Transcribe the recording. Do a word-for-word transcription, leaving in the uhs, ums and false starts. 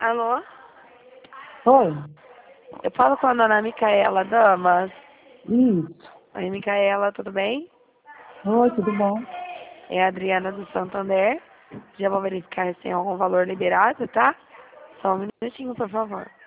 Alô? Oi? Eu falo com a dona Micaela Damas. Isso. Oi, Micaela, tudo bem? Oi, tudo bom? É a Adriana do Santander. Já vou verificar se tem algum valor liberado, tá? Só um minutinho, por favor.